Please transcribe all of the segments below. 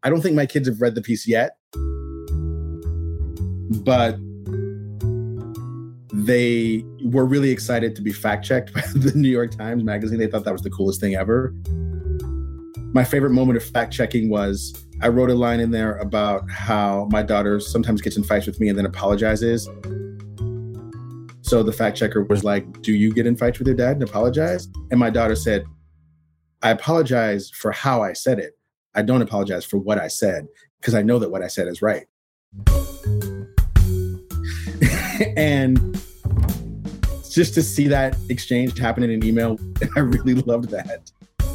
I don't think my kids have read the piece yet, but they were really excited to be fact-checked by the New York Times Magazine. They thought that was the coolest thing ever. My favorite moment of fact-checking was I wrote a line in there about how my daughter sometimes gets in fights with me and then apologizes. So the fact-checker was like, do you get in fights with your dad and apologize? And my daughter said, I apologize for how I said it. I don't apologize for what I said because I know that what I said is right. And just to see that exchange happen in an email, I really loved that.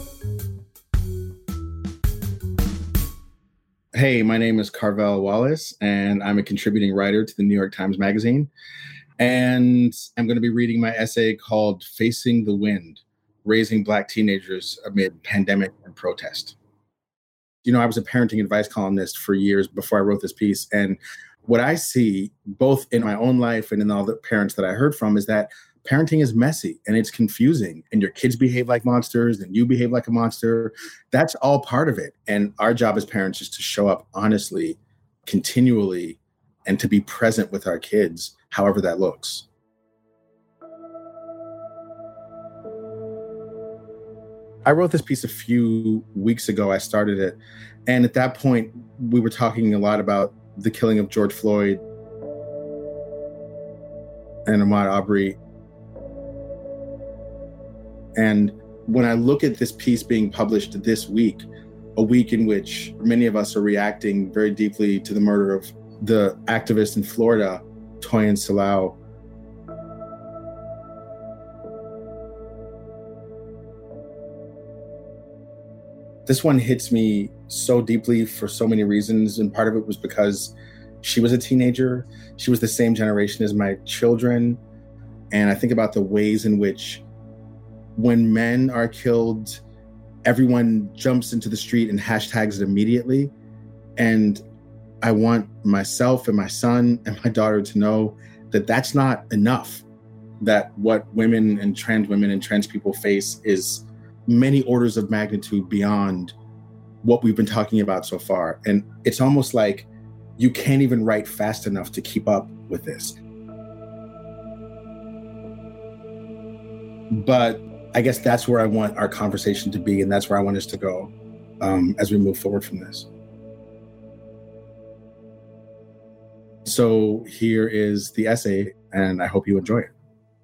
Hey, my name is Carvel Wallace, and I'm a contributing writer to the New York Times Magazine. And I'm going to be reading my essay called Facing the Wind, Raising Black Teenagers Amid Pandemic and Protest. You know, I was a parenting advice columnist for years before I wrote this piece. And what I see, both in my own life and in all the parents that I heard from, is that parenting is messy and it's confusing, and your kids behave like monsters and you behave like a monster. That's all part of it. And our job as parents is to show up honestly, continually, and to be present with our kids, however that looks. I wrote this piece a few weeks ago. I started it. And at that point, we were talking a lot about the killing of George Floyd and Ahmaud Arbery. And when I look at this piece being published this week, a week in which many of us are reacting very deeply to the murder of the activist in Florida, Toyin Salau, this one hits me so deeply for so many reasons. And part of it was because she was a teenager. She was the same generation as my children. And I think about the ways in which when men are killed, everyone jumps into the street and hashtags it immediately. And I want myself and my son and my daughter to know that that's not enough, that what women and trans people face is many orders of magnitude beyond what we've been talking about so far. And it's almost like you can't even write fast enough to keep up with this. But I guess that's where I want our conversation to be, and that's where I want us to go as we move forward from this. So here is the essay, and I hope you enjoy it.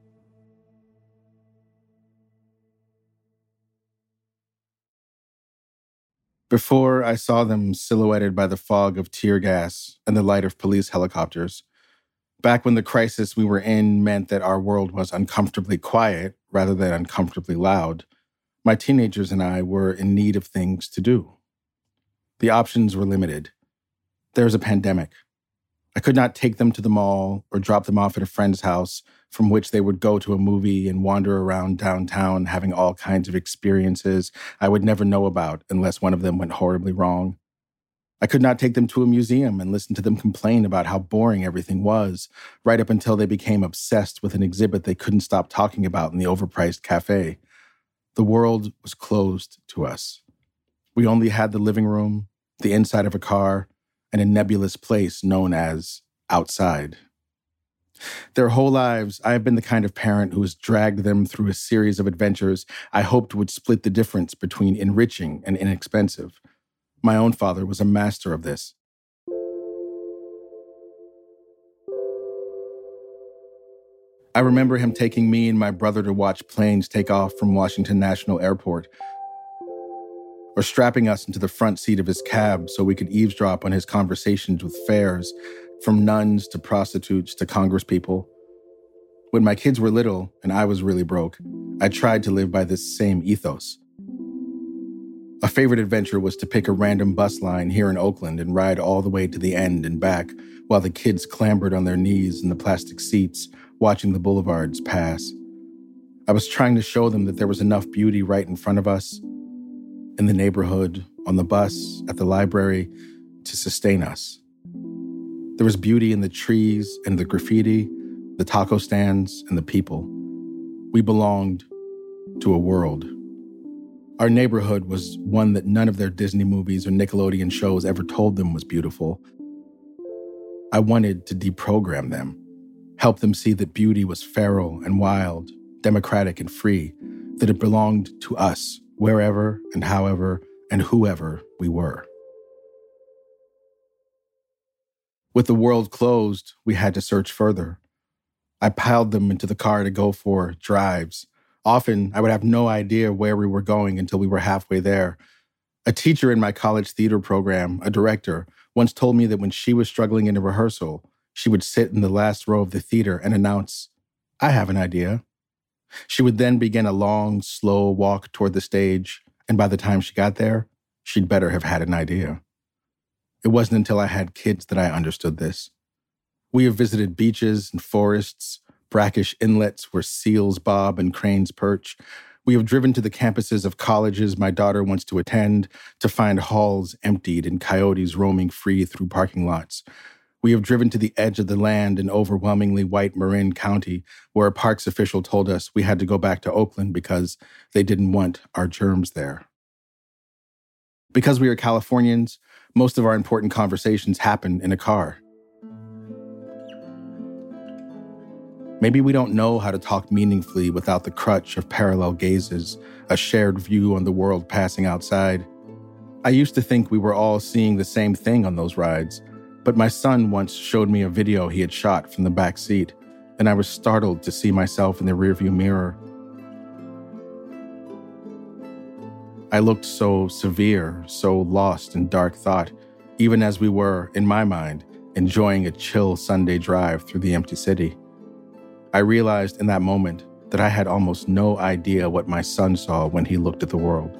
Before I saw them silhouetted by the fog of tear gas and the light of police helicopters, back when the crisis we were in meant that our world was uncomfortably quiet rather than uncomfortably loud, my teenagers and I were in need of things to do. The options were limited. There was a pandemic. I could not take them to the mall or drop them off at a friend's house from which they would go to a movie and wander around downtown having all kinds of experiences I would never know about unless one of them went horribly wrong. I could not take them to a museum and listen to them complain about how boring everything was, right up until they became obsessed with an exhibit they couldn't stop talking about in the overpriced cafe. The world was closed to us. We only had the living room, the inside of a car, and a nebulous place known as outside. Their whole lives, I have been the kind of parent who has dragged them through a series of adventures I hoped would split the difference between enriching and inexpensive. My own father was a master of this. I remember him taking me and my brother to watch planes take off from Washington National Airport, or strapping us into the front seat of his cab so we could eavesdrop on his conversations with fares, from nuns to prostitutes to congresspeople. When my kids were little and I was really broke, I tried to live by this same ethos. A favorite adventure was to pick a random bus line here in Oakland and ride all the way to the end and back while the kids clambered on their knees in the plastic seats, watching the boulevards pass. I was trying to show them that there was enough beauty right in front of us, in the neighborhood, on the bus, at the library, to sustain us. There was beauty in the trees and the graffiti, the taco stands and the people. We belonged to a world. Our neighborhood was one that none of their Disney movies or Nickelodeon shows ever told them was beautiful. I wanted to deprogram them, help them see that beauty was feral and wild, democratic and free, that it belonged to us, wherever and however and whoever we were. With the world closed, we had to search further. I piled them into the car to go for drives. Often, I would have no idea where we were going until we were halfway there. A teacher in my college theater program, a director, once told me that when she was struggling in a rehearsal, she would sit in the last row of the theater and announce, "I have an idea." She would then begin a long, slow walk toward the stage, and by the time she got there, she'd better have had an idea. It wasn't until I had kids that I understood this. We have visited beaches and forests, brackish inlets where seals bob and cranes perch. We have driven to the campuses of colleges my daughter wants to attend to find halls emptied and coyotes roaming free through parking lots. We have driven to the edge of the land in overwhelmingly white Marin County, where a parks official told us we had to go back to Oakland because they didn't want our germs there. Because we are Californians, most of our important conversations happen in a car. Maybe we don't know how to talk meaningfully without the crutch of parallel gazes, a shared view on the world passing outside. I used to think we were all seeing the same thing on those rides, but my son once showed me a video he had shot from the back seat, and I was startled to see myself in the rearview mirror. I looked so severe, so lost in dark thought, even as we were, in my mind, enjoying a chill Sunday drive through the empty city. I realized in that moment that I had almost no idea what my son saw when he looked at the world.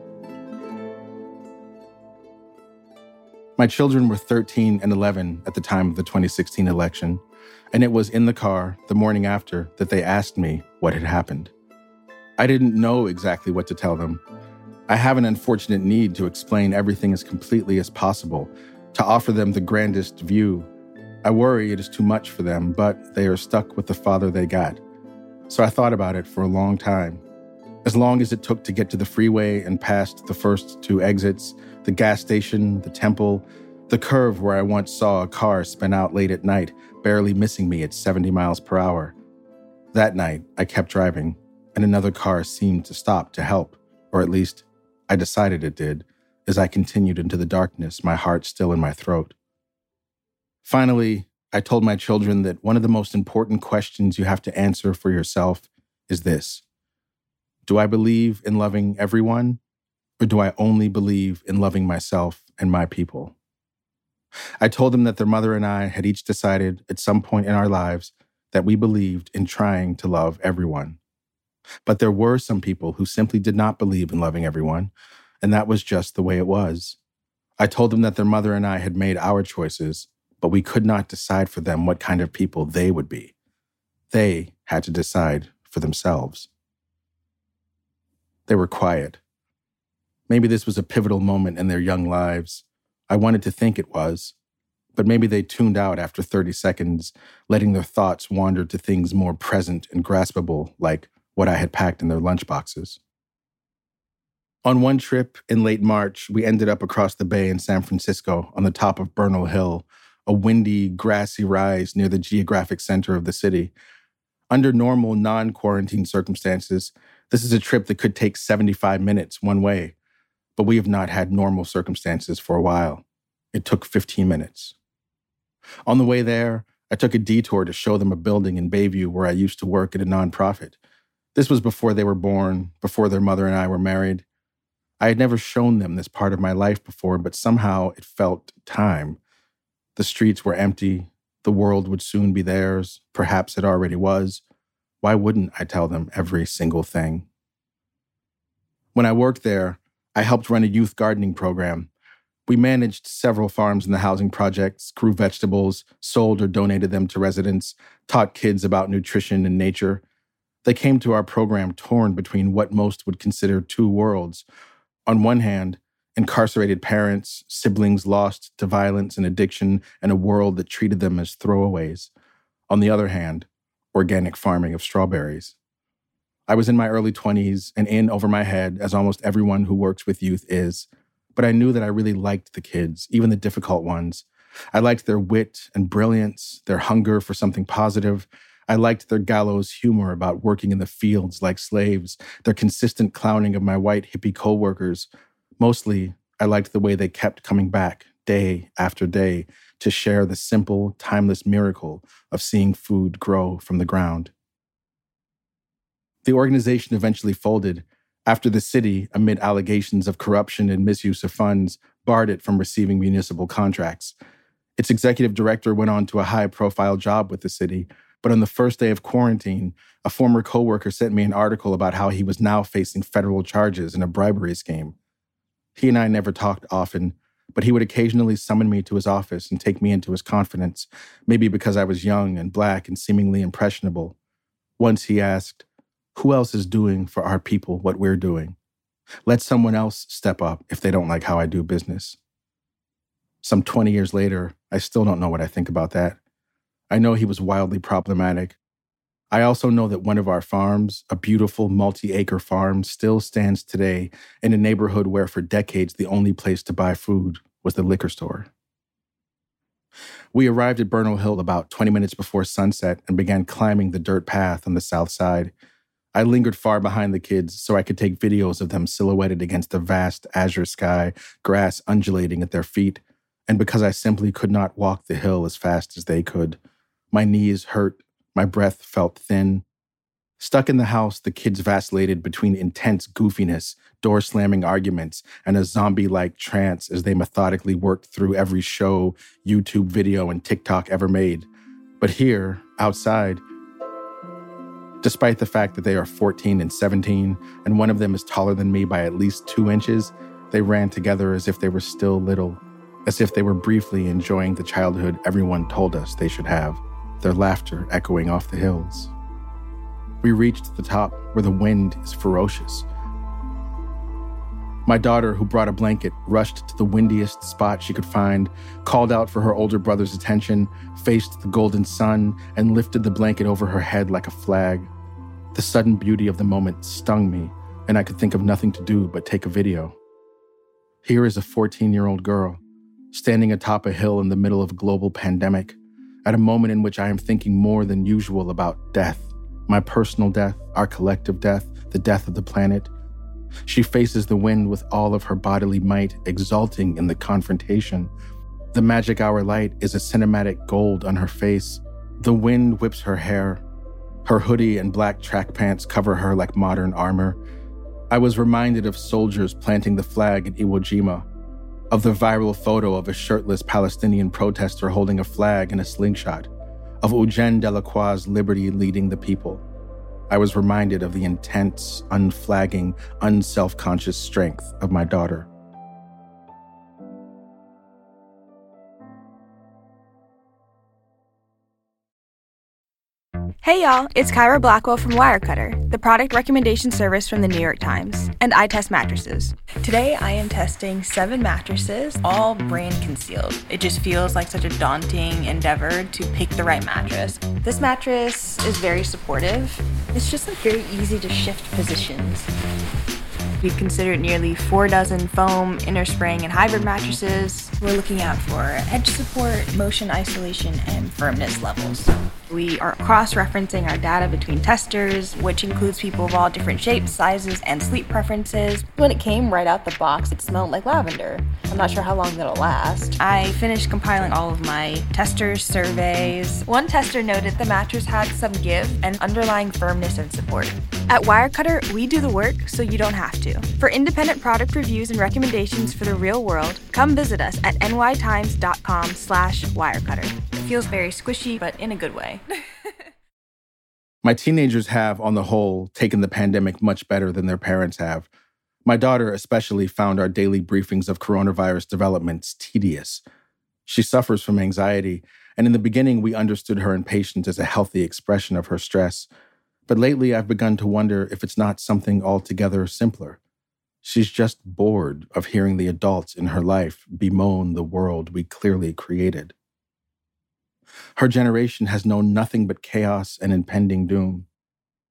My children were 13 and 11 at the time of the 2016 election, and it was in the car the morning after that they asked me what had happened. I didn't know exactly what to tell them. I have an unfortunate need to explain everything as completely as possible, to offer them the grandest view. I worry it is too much for them, but they are stuck with the father they got. So I thought about it for a long time. As long as it took to get to the freeway and past the first two exits, the gas station, the temple, the curve where I once saw a car spin out late at night, barely missing me at 70 miles per hour. That night, I kept driving, and another car seemed to stop to help, or at least I decided it did, as I continued into the darkness, my heart still in my throat. Finally, I told my children that one of the most important questions you have to answer for yourself is this: do I believe in loving everyone, or do I only believe in loving myself and my people? I told them that their mother and I had each decided at some point in our lives that we believed in trying to love everyone. But there were some people who simply did not believe in loving everyone, and that was just the way it was. I told them that their mother and I had made our choices, but we could not decide for them what kind of people they would be. They had to decide for themselves. They were quiet. Maybe this was a pivotal moment in their young lives. I wanted to think it was, but maybe they tuned out after 30 seconds, letting their thoughts wander to things more present and graspable, like what I had packed in their lunchboxes. On one trip in late March, we ended up across the bay in San Francisco on the top of Bernal Hill, a windy, grassy rise near the geographic center of the city. Under normal, non-quarantine circumstances, this is a trip that could take 75 minutes one way, but we have not had normal circumstances for a while. It took 15 minutes. On the way there, I took a detour to show them a building in Bayview where I used to work at a nonprofit. This was before they were born, before their mother and I were married. I had never shown them this part of my life before, but somehow it felt time. The streets were empty. The world would soon be theirs. Perhaps it already was. Why wouldn't I tell them every single thing? When I worked there, I helped run a youth gardening program. We managed several farms in the housing projects, grew vegetables, sold or donated them to residents, taught kids about nutrition and nature. They came to our program torn between what most would consider two worlds. On one hand, incarcerated parents, siblings lost to violence and addiction, and a world that treated them as throwaways. On the other hand, organic farming of strawberries. I was in my early 20s and in over my head, as almost everyone who works with youth is. But I knew that I really liked the kids, even the difficult ones. I liked their wit and brilliance, their hunger for something positive. I liked their gallows humor about working in the fields like slaves, their consistent clowning of my white hippie coworkers. Mostly, I liked the way they kept coming back, day after day, to share the simple, timeless miracle of seeing food grow from the ground. The organization eventually folded after the city, amid allegations of corruption and misuse of funds, barred it from receiving municipal contracts. Its executive director went on to a high-profile job with the city, but on the first day of quarantine, a former coworker sent me an article about how he was now facing federal charges in a bribery scheme. He and I never talked often, but he would occasionally summon me to his office and take me into his confidence, maybe because I was young and black and seemingly impressionable. Once he asked, "Who else is doing for our people what we're doing? Let someone else step up if they don't like how I do business." Some 20 years later, I still don't know what I think about that. I know he was wildly problematic. I also know that one of our farms, a beautiful multi-acre farm, still stands today in a neighborhood where for decades the only place to buy food was the liquor store. We arrived at Bernal Hill about 20 minutes before sunset and began climbing the dirt path on the south side. I lingered far behind the kids so I could take videos of them silhouetted against the vast azure sky, grass undulating at their feet, and because I simply could not walk the hill as fast as they could. My knees hurt, my breath felt thin. Stuck in the house, the kids vacillated between intense goofiness, door-slamming arguments, and a zombie-like trance as they methodically worked through every show, YouTube video, and TikTok ever made. But here, outside, despite the fact that they are 14 and 17, and one of them is taller than me by at least 2 inches, they ran together as if they were still little, as if they were briefly enjoying the childhood everyone told us they should have, their laughter echoing off the hills. We reached the top where the wind is ferocious. My daughter, who brought a blanket, rushed to the windiest spot she could find, called out for her older brother's attention, faced the golden sun, and lifted the blanket over her head like a flag. The sudden beauty of the moment stung me, and I could think of nothing to do but take a video. Here is a 14-year-old girl, standing atop a hill in the middle of a global pandemic, at a moment in which I am thinking more than usual about death, my personal death, our collective death, the death of the planet. She faces the wind with all of her bodily might, exulting in the confrontation. The magic hour light is a cinematic gold on her face. The wind whips her hair. Her hoodie and black track pants cover her like modern armor. I was reminded of soldiers planting the flag in Iwo Jima, of the viral photo of a shirtless Palestinian protester holding a flag in a slingshot, of Eugène Delacroix's liberty leading the people. I was reminded of the intense, unflagging, unself-conscious strength of my daughter. Hey y'all, it's Kyra Blackwell from Wirecutter, the product recommendation service from the New York Times, and I test mattresses. Today I am testing 7 mattresses, all brand concealed. It just feels like such a daunting endeavor to pick the right mattress. This mattress is very supportive. It's just very easy to shift positions. We've considered nearly 4 dozen foam, inner spring, and hybrid mattresses. We're looking out for edge support, motion isolation, and firmness levels. We are cross-referencing our data between testers, which includes people of all different shapes, sizes, and sleep preferences. When it came right out the box, it smelled like lavender. I'm not sure how long that'll last. I finished compiling all of my testers' surveys. One tester noted the mattress had some give and underlying firmness and support. At Wirecutter, we do the work so you don't have to. For independent product reviews and recommendations for the real world, come visit us at nytimes.com/wirecutter. It feels very squishy, but in a good way. My teenagers have, on the whole, taken the pandemic much better than their parents have. My daughter especially found our daily briefings of coronavirus developments tedious. She suffers from anxiety, and in the beginning we understood her impatience as a healthy expression of her stress. But lately I've begun to wonder if it's not something altogether simpler. She's just bored of hearing the adults in her life bemoan the world we clearly created. Her generation has known nothing but chaos and impending doom.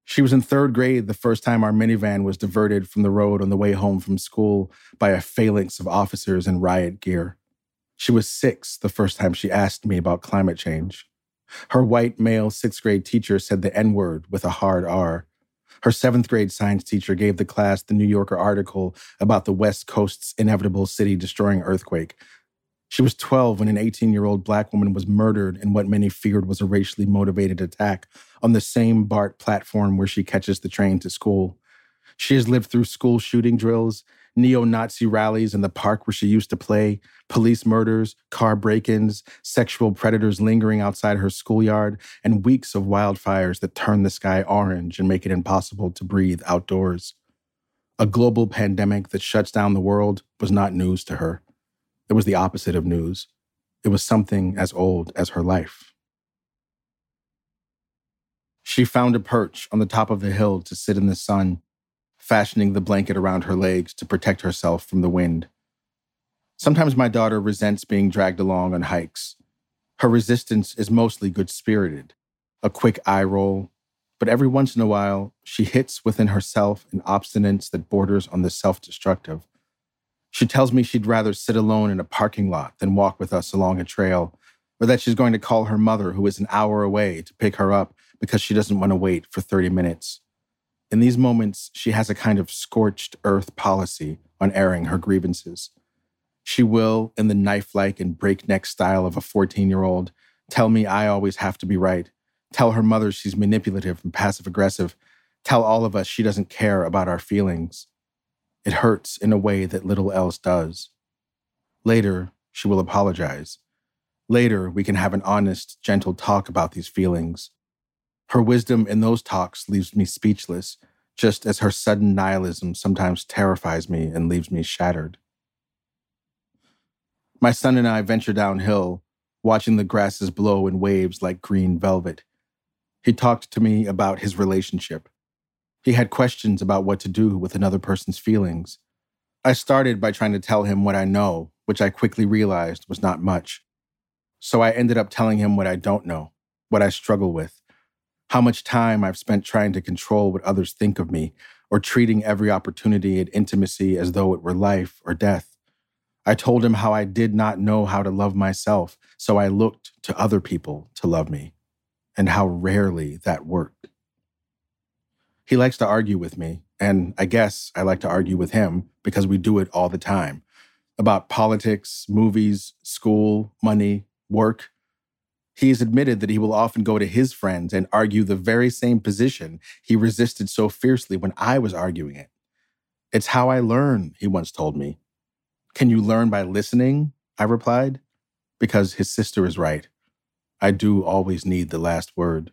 She was in third grade the first time our minivan was diverted from the road on the way home from school by a phalanx of officers in riot gear. She was 6 the first time she asked me about climate change. Her white male 6th grade teacher said the N-word with a hard R. Her 7th grade science teacher gave the class the New Yorker article about the West Coast's inevitable city-destroying earthquake. She was 12 when an 18-year-old Black woman was murdered in what many feared was a racially motivated attack on the same BART platform where she catches the train to school. She has lived through school shooting drills, neo-Nazi rallies in the park where she used to play, police murders, car break-ins, sexual predators lingering outside her schoolyard, and weeks of wildfires that turn the sky orange and make it impossible to breathe outdoors. A global pandemic that shuts down the world was not news to her. It was the opposite of news. It was something as old as her life. She found a perch on the top of the hill to sit in the sun, fashioning the blanket around her legs to protect herself from the wind. Sometimes my daughter resents being dragged along on hikes. Her resistance is mostly good-spirited, a quick eye roll, but every once in a while, she hits within herself an obstinance that borders on the self-destructive. She tells me she'd rather sit alone in a parking lot than walk with us along a trail, or that she's going to call her mother, who is an hour away, to pick her up because she doesn't want to wait for 30 minutes. In these moments, she has a kind of scorched earth policy on airing her grievances. She will, in the knife-like and breakneck style of a 14-year-old, tell me I always have to be right, tell her mother she's manipulative and passive-aggressive, tell all of us she doesn't care about our feelings. It hurts in a way that little else does. Later, she will apologize. Later, we can have an honest, gentle talk about these feelings. Her wisdom in those talks leaves me speechless, just as her sudden nihilism sometimes terrifies me and leaves me shattered. My son and I venture downhill, watching the grasses blow in waves like green velvet. He talked to me about his relationship. He had questions about what to do with another person's feelings. I started by trying to tell him what I know, which I quickly realized was not much. So I ended up telling him what I don't know, what I struggle with, how much time I've spent trying to control what others think of me, or treating every opportunity at intimacy as though it were life or death. I told him how I did not know how to love myself, so I looked to other people to love me, and how rarely that worked. He likes to argue with me, and I guess I like to argue with him because we do it all the time. About politics, movies, school, money, work. He's admitted that he will often go to his friends and argue the very same position he resisted so fiercely when I was arguing it. It's how I learn, he once told me. Can you learn by listening? I replied. Because his sister is right. I do always need the last word.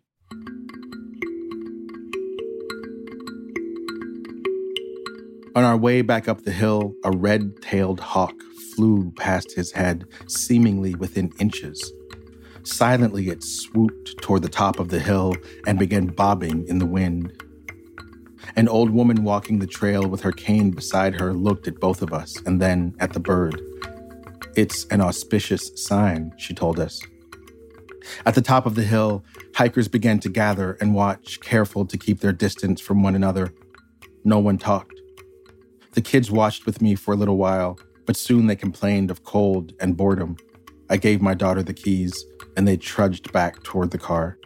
On our way back up the hill, a red-tailed hawk flew past his head, seemingly within inches. Silently, it swooped toward the top of the hill and began bobbing in the wind. An old woman walking the trail with her cane beside her looked at both of us and then at the bird. It's an auspicious sign, she told us. At the top of the hill, hikers began to gather and watch, careful to keep their distance from one another. No one talked. The kids watched with me for a little while, but soon they complained of cold and boredom. I gave my daughter the keys, and they trudged back toward the car.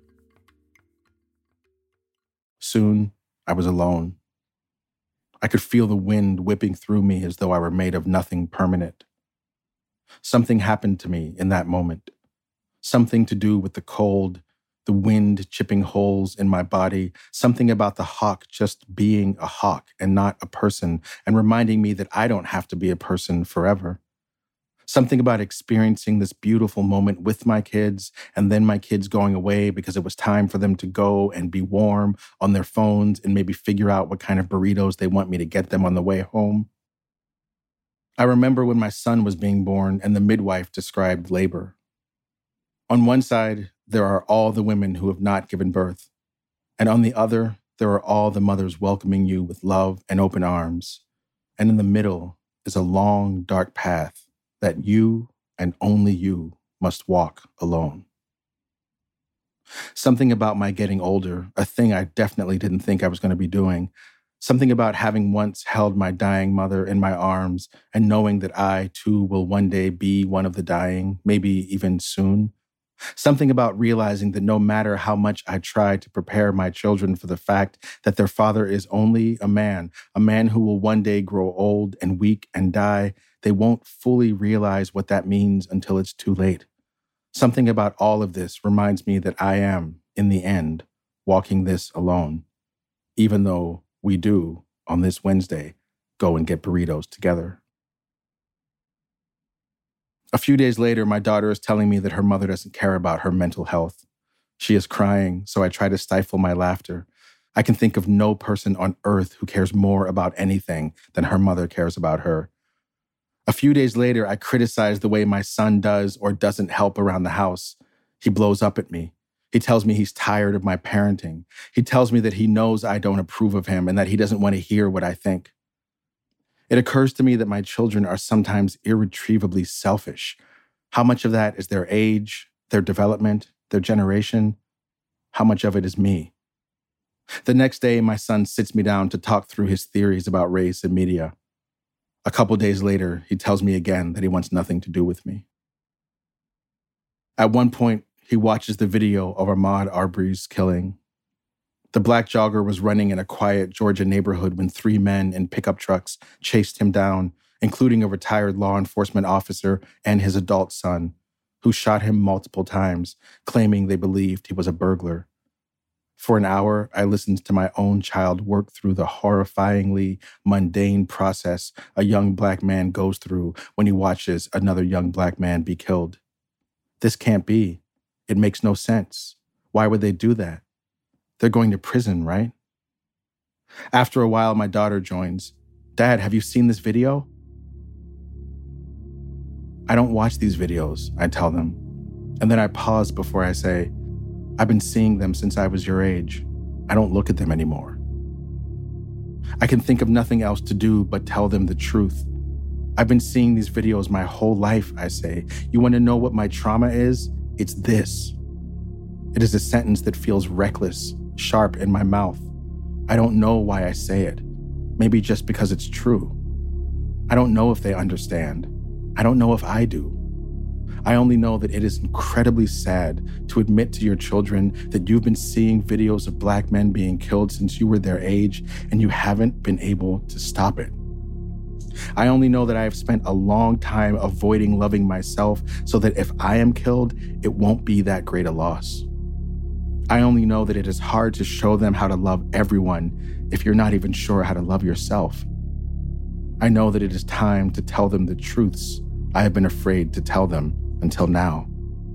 Soon, I was alone. I could feel the wind whipping through me as though I were made of nothing permanent. Something happened to me in that moment. Something to do with the cold, the wind chipping holes in my body, something about the hawk just being a hawk and not a person, and reminding me that I don't have to be a person forever. Something about experiencing this beautiful moment with my kids, and then my kids going away because it was time for them to go and be warm on their phones and maybe figure out what kind of burritos they want me to get them on the way home. I remember when my son was being born and the midwife described labor. On one side, there are all the women who have not given birth. And on the other, there are all the mothers welcoming you with love and open arms. And in the middle is a long, dark path that you and only you must walk alone. Something about my getting older, a thing I definitely didn't think I was going to be doing. Something about having once held my dying mother in my arms and knowing that I, too, will one day be one of the dying, maybe even soon. Something about realizing that no matter how much I try to prepare my children for the fact that their father is only a man who will one day grow old and weak and die, they won't fully realize what that means until it's too late. Something about all of this reminds me that I am, in the end, walking this alone, even though we do, on this Wednesday, go and get burritos together. A few days later, my daughter is telling me that her mother doesn't care about her mental health. She is crying, so I try to stifle my laughter. I can think of no person on earth who cares more about anything than her mother cares about her. A few days later, I criticize the way my son does or doesn't help around the house. He blows up at me. He tells me he's tired of my parenting. He tells me that he knows I don't approve of him and that he doesn't want to hear what I think. It occurs to me that my children are sometimes irretrievably selfish. How much of that is their age, their development, their generation? How much of it is me? The next day, my son sits me down to talk through his theories about race and media. A couple days later, he tells me again that he wants nothing to do with me. At one point, he watches the video of Ahmaud Arbery's killing. The black jogger was running in a quiet Georgia neighborhood when 3 men in pickup trucks chased him down, including a retired law enforcement officer and his adult son, who shot him multiple times, claiming they believed he was a burglar. For an hour, I listened to my own child work through the horrifyingly mundane process a young black man goes through when he watches another young black man be killed. This can't be. It makes no sense. Why would they do that? They're going to prison, right? After a while, my daughter joins. Dad, have you seen this video? I don't watch these videos, I tell them. And then I pause before I say, I've been seeing them since I was your age. I don't look at them anymore. I can think of nothing else to do but tell them the truth. I've been seeing these videos my whole life, I say. You want to know what my trauma is? It's this. It is a sentence that feels reckless, sharp in my mouth. I don't know why I say it. Maybe just because it's true. I don't know if they understand. I don't know if I do. I only know that it is incredibly sad to admit to your children that you've been seeing videos of black men being killed since you were their age and you haven't been able to stop it. I only know that I have spent a long time avoiding loving myself so that if I am killed, it won't be that great a loss. I only know that it is hard to show them how to love everyone if you're not even sure how to love yourself. I know that it is time to tell them the truths I have been afraid to tell them until now.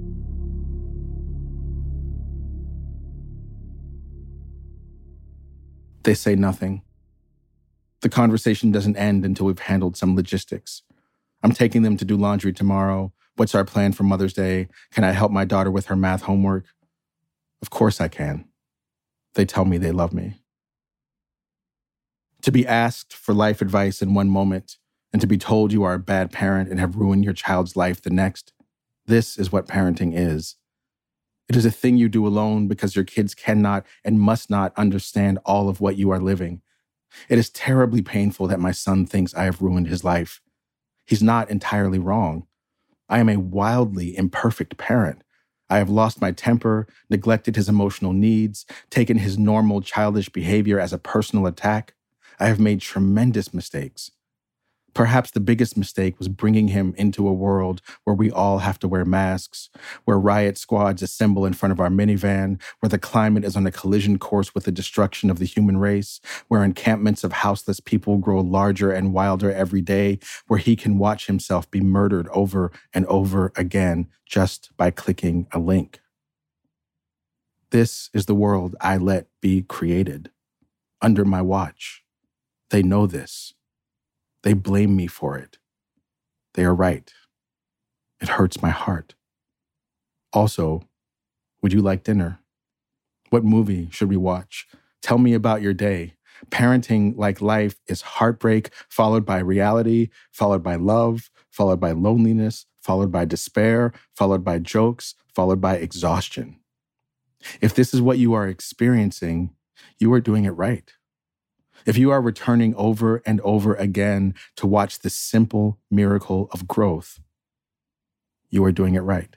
They say nothing. The conversation doesn't end until we've handled some logistics. I'm taking them to do laundry tomorrow. What's our plan for Mother's Day? Can I help my daughter with her math homework? Of course I can. They tell me they love me. To be asked for life advice in one moment and to be told you are a bad parent and have ruined your child's life the next, this is what parenting is. It is a thing you do alone because your kids cannot and must not understand all of what you are living. It is terribly painful that my son thinks I have ruined his life. He's not entirely wrong. I am a wildly imperfect parent. I have lost my temper, neglected his emotional needs, taken his normal childish behavior as a personal attack. I have made tremendous mistakes. Perhaps the biggest mistake was bringing him into a world where we all have to wear masks, where riot squads assemble in front of our minivan, where the climate is on a collision course with the destruction of the human race, where encampments of houseless people grow larger and wilder every day, where he can watch himself be murdered over and over again just by clicking a link. This is the world I let be created under my watch. They know this. They blame me for it. They are right. It hurts my heart. Also, would you like dinner? What movie should we watch? Tell me about your day. Parenting, like life, is heartbreak, followed by reality, followed by love, followed by loneliness, followed by despair, followed by jokes, followed by exhaustion. If this is what you are experiencing, you are doing it right. If you are returning over and over again to watch the simple miracle of growth, you are doing it right.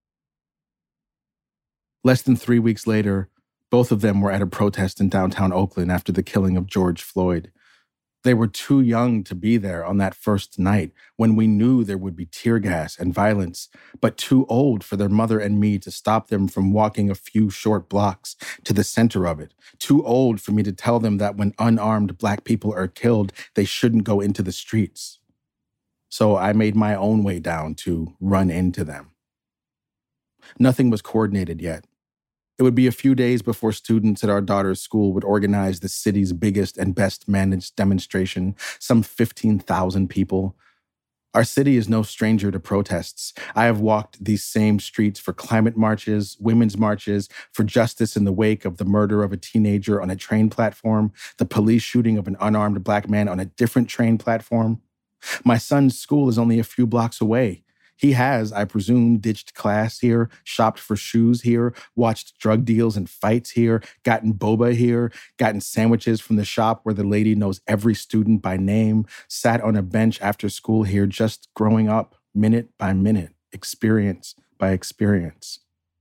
Less than 3 weeks later, both of them were at a protest in downtown Oakland after the killing of George Floyd. They were too young to be there on that first night when we knew there would be tear gas and violence, but too old for their mother and me to stop them from walking a few short blocks to the center of it. Too old for me to tell them that when unarmed Black people are killed, they shouldn't go into the streets. So I made my own way down to run into them. Nothing was coordinated yet. It would be a few days before students at our daughter's school would organize the city's biggest and best managed demonstration, some 15,000 people. Our city is no stranger to protests. I have walked these same streets for climate marches, women's marches, for justice in the wake of the murder of a teenager on a train platform, the police shooting of an unarmed Black man on a different train platform. My son's school is only a few blocks away. He has, I presume, ditched class here, shopped for shoes here, watched drug deals and fights here, gotten boba here, gotten sandwiches from the shop where the lady knows every student by name, sat on a bench after school here, just growing up, minute by minute, experience by experience.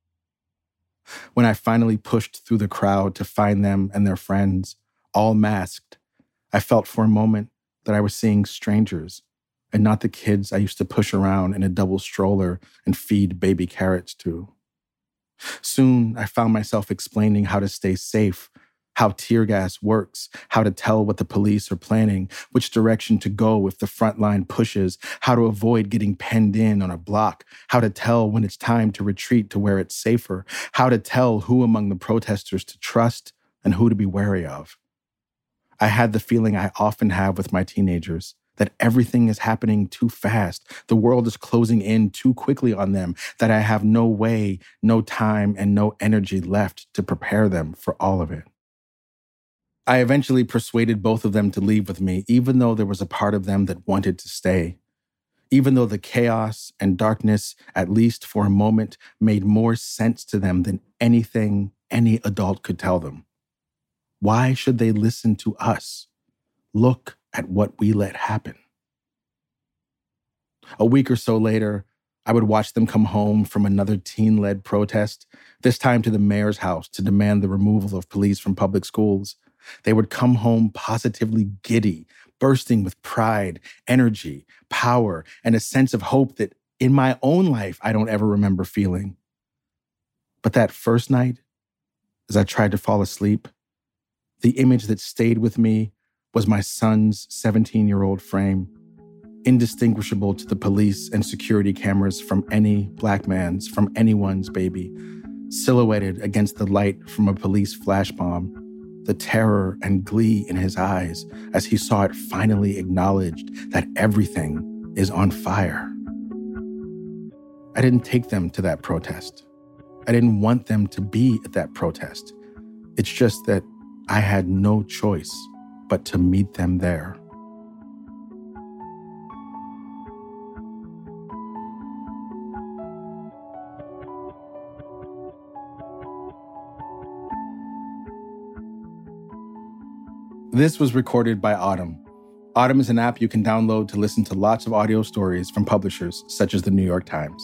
When I finally pushed through the crowd to find them and their friends, all masked, I felt for a moment that I was seeing strangers, and not the kids I used to push around in a double stroller and feed baby carrots to. Soon, I found myself explaining how to stay safe, how tear gas works, how to tell what the police are planning, which direction to go if the front line pushes, how to avoid getting penned in on a block, how to tell when it's time to retreat to where it's safer, how to tell who among the protesters to trust and who to be wary of. I had the feeling I often have with my teenagers, that everything is happening too fast. The world is closing in too quickly on them, that I have no way, no time, and no energy left to prepare them for all of it. I eventually persuaded both of them to leave with me, even though there was a part of them that wanted to stay. Even though the chaos and darkness, at least for a moment, made more sense to them than anything any adult could tell them. Why should they listen to us? Look at what we let happen. A week or so later, I would watch them come home from another teen-led protest, this time to the mayor's house to demand the removal of police from public schools. They would come home positively giddy, bursting with pride, energy, power, and a sense of hope that in my own life I don't ever remember feeling. But that first night, as I tried to fall asleep, the image that stayed with me was my son's 17-year-old frame, indistinguishable to the police and security cameras from any Black man's, from anyone's baby, silhouetted against the light from a police flash bomb, the terror and glee in his eyes as he saw it finally acknowledged that everything is on fire. I didn't take them to that protest. I didn't want them to be at that protest. It's just that I had no choice but to meet them there. This was recorded by Audm. Audm is an app you can download to listen to lots of audio stories from publishers such as the New York Times.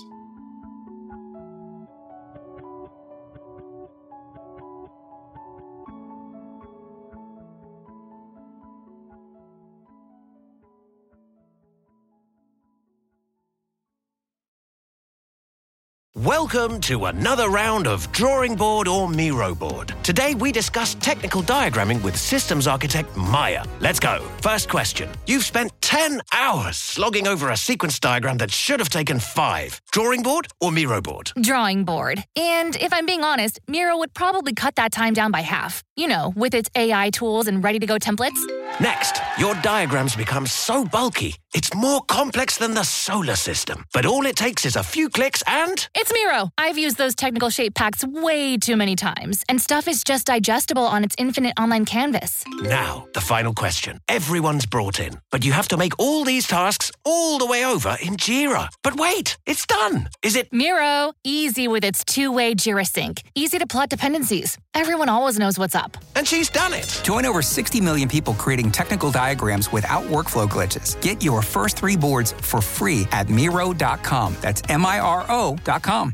Welcome to another round of Drawing Board or Miro Board. Today we discuss technical diagramming with systems architect Maya. Let's go. First question. You've spent 10 hours slogging over a sequence diagram that should have taken 5. Drawing board or Miro board? Drawing board. And if I'm being honest, Miro would probably cut that time down by half. You know, with its AI tools and ready-to-go templates. Next, your diagrams become so bulky, it's more complex than the solar system. But all it takes is a few clicks and... It's Miro. I've used those technical shape packs way too many times, and stuff is just digestible on its infinite online canvas. Now, the final question. Everyone's brought in, but you have to make all these tasks all the way over in Jira. But wait, it's done. Is it... Miro, easy with its two-way Jira sync. Easy to plot dependencies. Everyone always knows what's up. And she's done it. Join over 60 million people creating technical diagrams without workflow glitches. Get your first 3 boards for free at Miro.com. That's Miro.com.